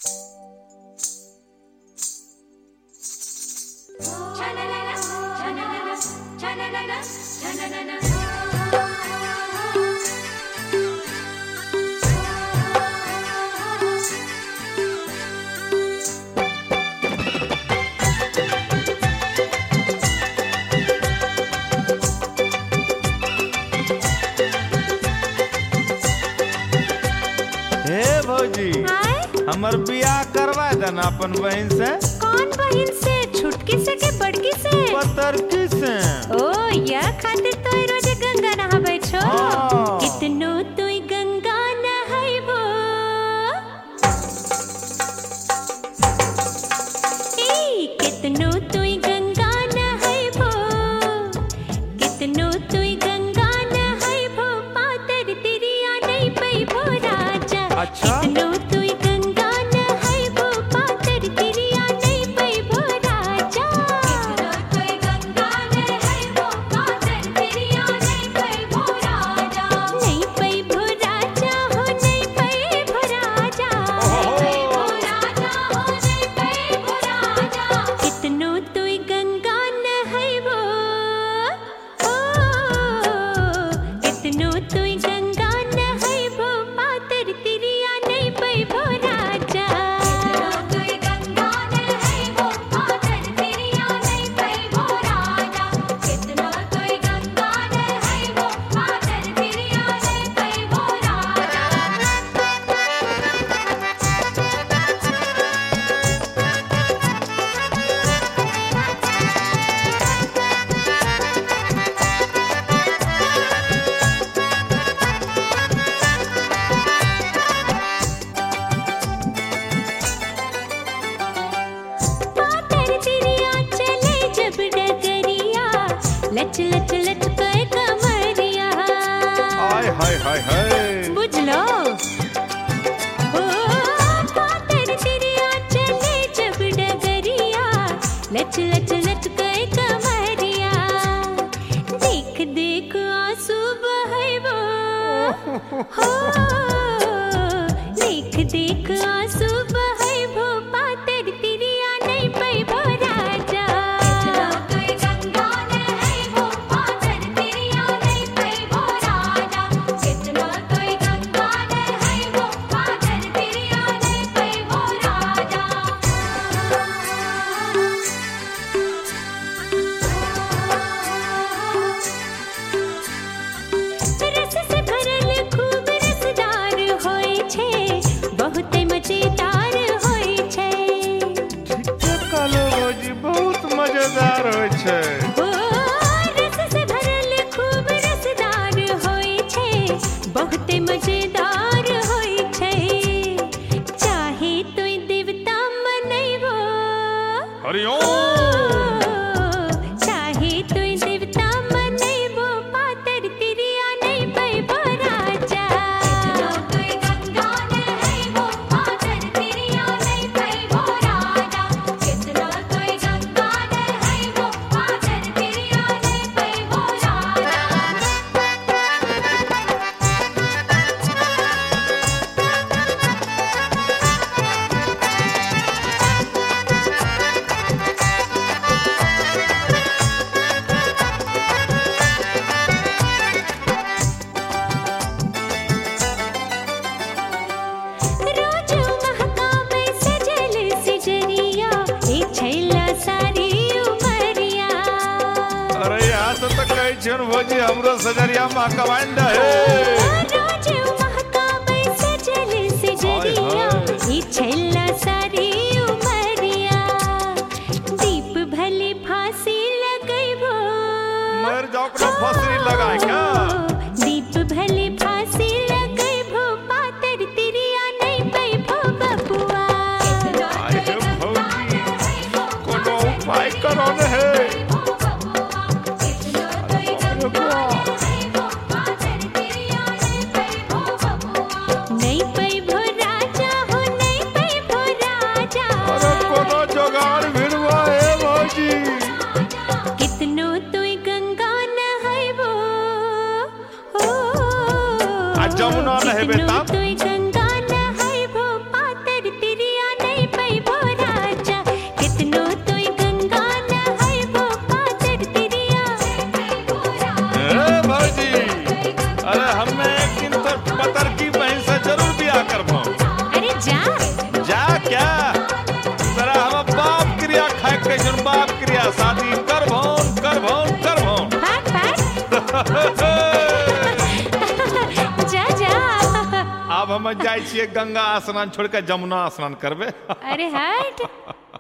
हमर बियाह करवा देना अपन बहन से। कौन बहन से? छुटकी से के बड़की से? पतरकी से। ओ या खातिर तो रोज गंगा नहाबै छो। कितनो तू गंगा नहाइबो कितनो तू गंगा नहाइबो कितनो तू गंगा नहाइबो पातर तिरिया नहीं पैबो राजा। अच्छा कितनो तू गंगा नहाइबो पातर तिरिया नहीं पैबो राजा। कितनो तू गंगा नहाइबो पातर तिरिया नहीं पैबो राजा। नहीं पैबो राजा हो नहीं पैबो राजा। नहीं पैबो राजा हो नहीं पैबो राजा। कितनो तू गंगा नहाइबो कितनो तू गंगा नहाइबो पातर तिरिया नहीं पैबो राजा। कितनो तू गंगा नहाइबो पातर तिरिया नहीं पैबो राजा। कितनो तू गंगा नहाइबो पातर तिरिया नहीं पैबो राजा। पातर तिरिया चले जब डगरिया लच लच लच पे कमरिया। हाय हाय हाय हाय। बुझलो ओ पातर तिरिया चले जब डगरिया लच लच लच पे कमरिया। देख देख आंसू बहैबो हो देख देख आंसू बहैबो पातर तिरिया नहीं पैबो राजा। कितनो तू गंगा नहाइबो पातर तिरिया नहीं पैबो राजा। कितनो तू गंगा नहाइबो पातर तिरिया नहीं पैबो राजा। रस से भरल खूब रसदार होय छै बहुत मजेदार होय छै। ठीके कहलो भौजी, बहुत मजेदार होइ छै। ओ रस से भरल खूब रसदार होय छै बहुत मजेदार होय छै। चाहे तो देवता मनैबो हरिओम। चाहे तो देवता मनैबो पातर तिरिया नहीं पैबो राजा। कितनो तू गंगा नहाइबो पातर तिरिया नहीं पैबो राजा। कितनो तू गंगा नहाइबो पातर तिरिया नहीं पैबो राजा। रोज महकाबै सजल सिजरिया एक छैला सारी उमरिया। अरे यहाँ से तो कहै छियन भौजी हमरो सजरिया महकवाइन रहे। रोज महकाबै सजल सिजरिया एक छैला सारी उमरिया। दीप भले फांसी लगैबो मर जाओ कना फसरी लगाए क्या। दीप भले फांसी लगैबो पातर तिरिया नहीं पैबो बबुआ। आए हे भौजी, कोनो उपाय करो ने हे। नहीं पैबो राजा हो नहीं पैबो राजा। अरे कोनो जोगाड़ भिड़वा हे भौजी। कितनो तू गंगा नहाइबो आ जमुना नहेबे कितनो तब? तू गंगा नहाइबो पातर तिरिया आब हम जाइ छियै गंगा स्नान छोड़ के जमुना स्नान करबै। अरे हट